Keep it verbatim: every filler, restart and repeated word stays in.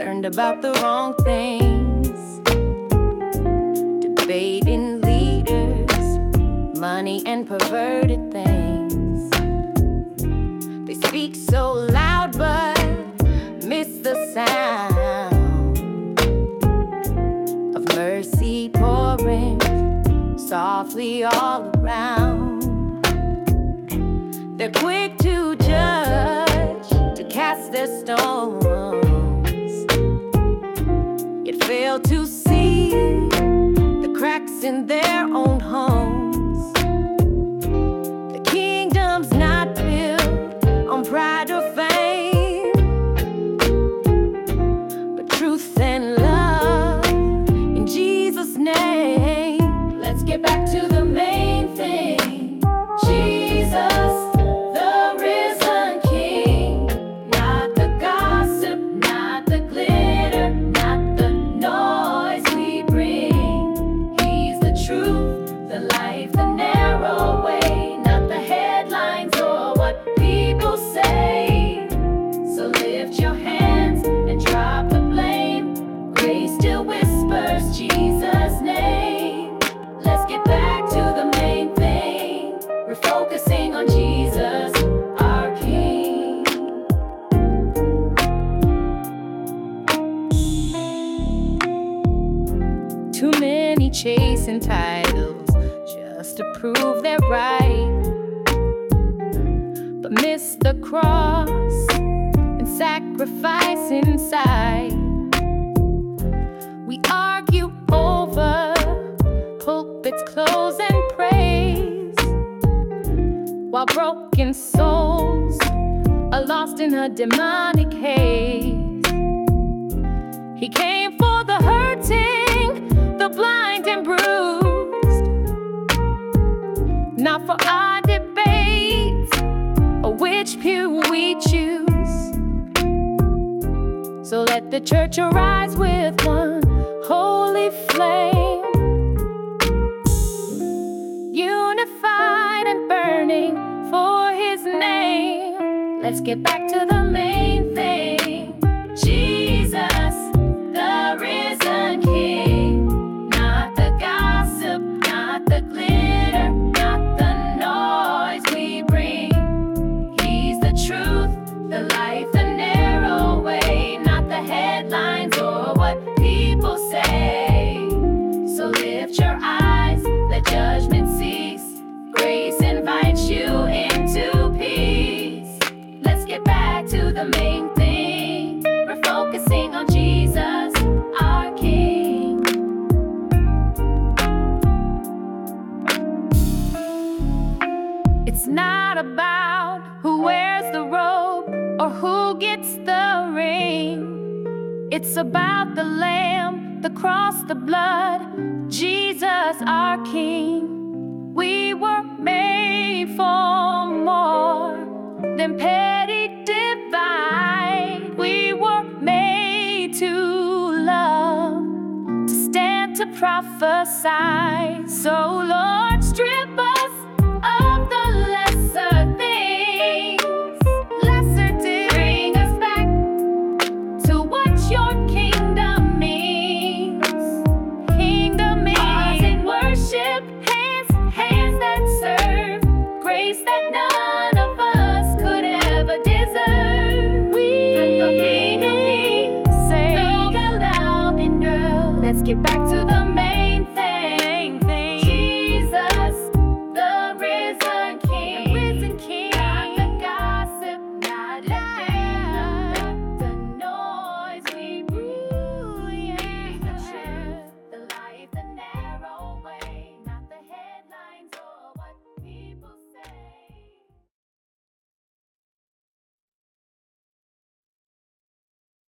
concerned about the wrong things, debating leaders, money and perverted things. They speak so loud but miss the sound of mercy pouring softly all around. They're quick to judge, to cast their stones, yet fail to see the cracks in their own homes. The kingdom's not built on pride or fame, but truth and love in Jesus' name. Let's get back to the main thing. Jesus, the risen King. Not the gossip, not the glitter, not the noise we bring. He's the truth, the life, the narrow way, not the headlines or what people say. So lift your hands and drop the blame. Grace still whispers Jesus' name. Let's get back to the main thing. We're focusing on Jesus, our King. Too many chasing titles just to prove they're right, but miss the cross and sacrifice inside. We argue over pulpits, clothes, and praise, while broken souls are lost in a demonic haze. He came for the hurting, the blind and bruised, not for our debates or which pew we choose. So let the church arise with one holy flame, unified and burning for His name. Let's get back to the main thing. Jesus, the risen King. Not the gossip, not the glitter, not the noise we bring. He's the truth, the life, the narrow way, not the headlines or what people say. So lift your eyes, let judgment cease. Grace invites you into peace. Let's get back to the main thing. We're focusing on Jesus, our King. It's not about who wears the robe or who gets the ring. It's about the Lamb, the cross, the blood, Jesus, our King. We were made for more than petty divide. We were made to love, to stand, to prophesy. So Lord, strip us of the lesser things, lesser things. Bring us back to what your kingdom means. Kingdom means ours in worship, hands, hands that serve, grace that none of us could ever deserve. We let the King of Kings say, go loud and girl. Let's get back to